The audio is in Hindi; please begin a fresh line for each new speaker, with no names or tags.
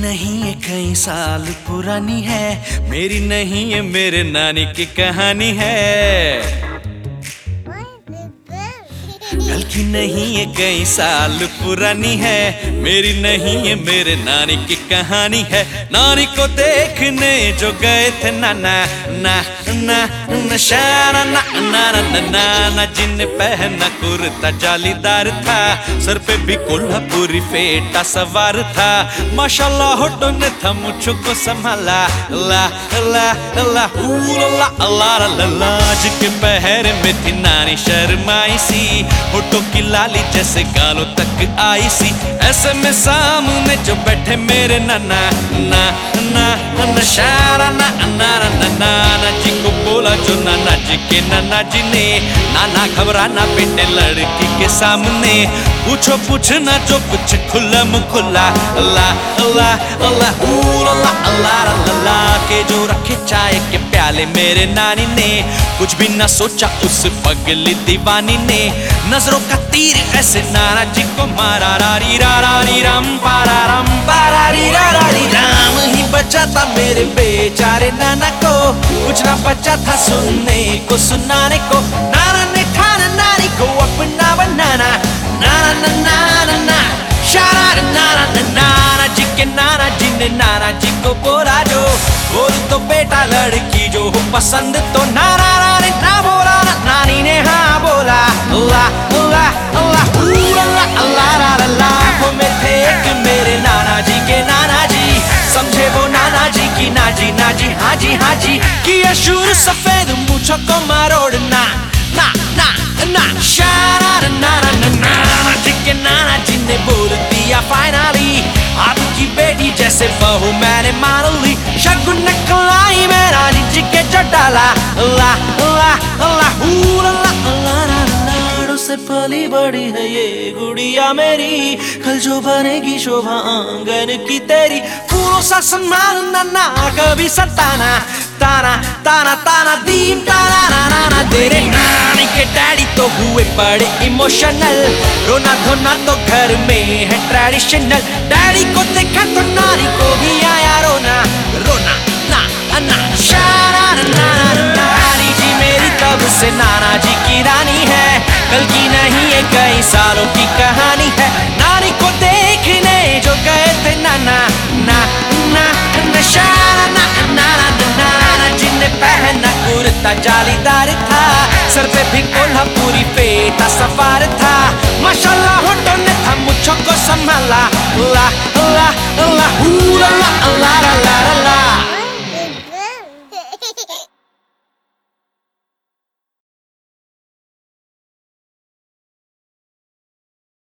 नहीं ये कई साल पुरानी है, मेरी नहीं ये मेरे नानी की कहानी है। कल की नहीं ये कई साल पुरानी है, मेरी नहीं ये मेरे नानी की कहानी है। नानी को देखने जो गए थे नाना ना ना नशाना ना ना ना ना ना, जिन्हें पहना कुर्ता जालीदार था, सर पे भी कोल्हापुरी फेटा सवार था। माशाल्लाह होठों ने था मुझको को संभाला, ला ला ला ला ला ला ला। जिनके पहरे में थी नानी शर्माई सी, होठों की लाली जैसे गालों तक आई सी। ऐसे में सामने जो बैठे मेरे नाना ना ना नशाना ना ना ना ना जी को बोला जो नाना जी के नाना जी ने, नाना घबराना बेटे लड़की के सामने, पूछो पूछना जो कुछ खुल्लम खुल्ला, ला ला ला ला ला के जो रखे चाय के प्याले मेरे नानी ने। कुछ भी ना सोचा उस पगली दीवानी ने, नजरों का तीर ऐसे नाना जी को मारा। रारी रारी राम पारा राम पारा री रारी राम ही बचा था मेरे बेचारे नाना को, कुछ ना बचा था सुनने को सुनाने को। नाना ने ठाना नानी को अपना बनाना, नाना ना नाना ना शारा नाना ना नाना जी के नाना जी ने नाना जी को बोला जो बोल तो बेटा लड़की जो हो पसंद तो। नाना ने ना बोला ना नानी ने हाँ बोला, ला ला ला ला ला ला। में थे एक मेरे नाना जी के नाना जी, समझे वो नाना जी की नाजी नाजी हाँ जी हाँ जी। कि अशूर सफेद मूंछों को मरोड़ना ना ना ना शारा नाना नाना जी के नाना जी ने बोल दिया फाइनली, आपकी बेटी जैसे बहू मैंने मान ली। शगुन कलाई में रानी जी के जो डाला, ला ला ला से पली बड़ी है ये गुड़िया मेरी, कल जो बनेगी शोभा आंगन की तेरी। फूलों सा सम्मान नाना कभी सताना, ताना ताना ताना दीम ताना नाना ना। तेरे नानी के डैडी तो हुए बड़े इमोशनल, रोना धोना तो घर में है ट्रेडिशनल। डैडी को देखा तो नानी को भी आया रोना, रोना ना ना शाना ना ना। नानी जी मेरी तब से नाना जी की रानी है, कल की नहीं है कई सालों की कहानी है। नानी को देखने जो गए थे नाना ना ना नशाना ना ना ना ना, जिन्हें पहना कुर्ता जालीदार था, सर पे भी कोल्हापुरी फेटा सवार था। माशाल्लाह होठों ने था मुझको को संभाला, ला ला ला ला ला ला ला।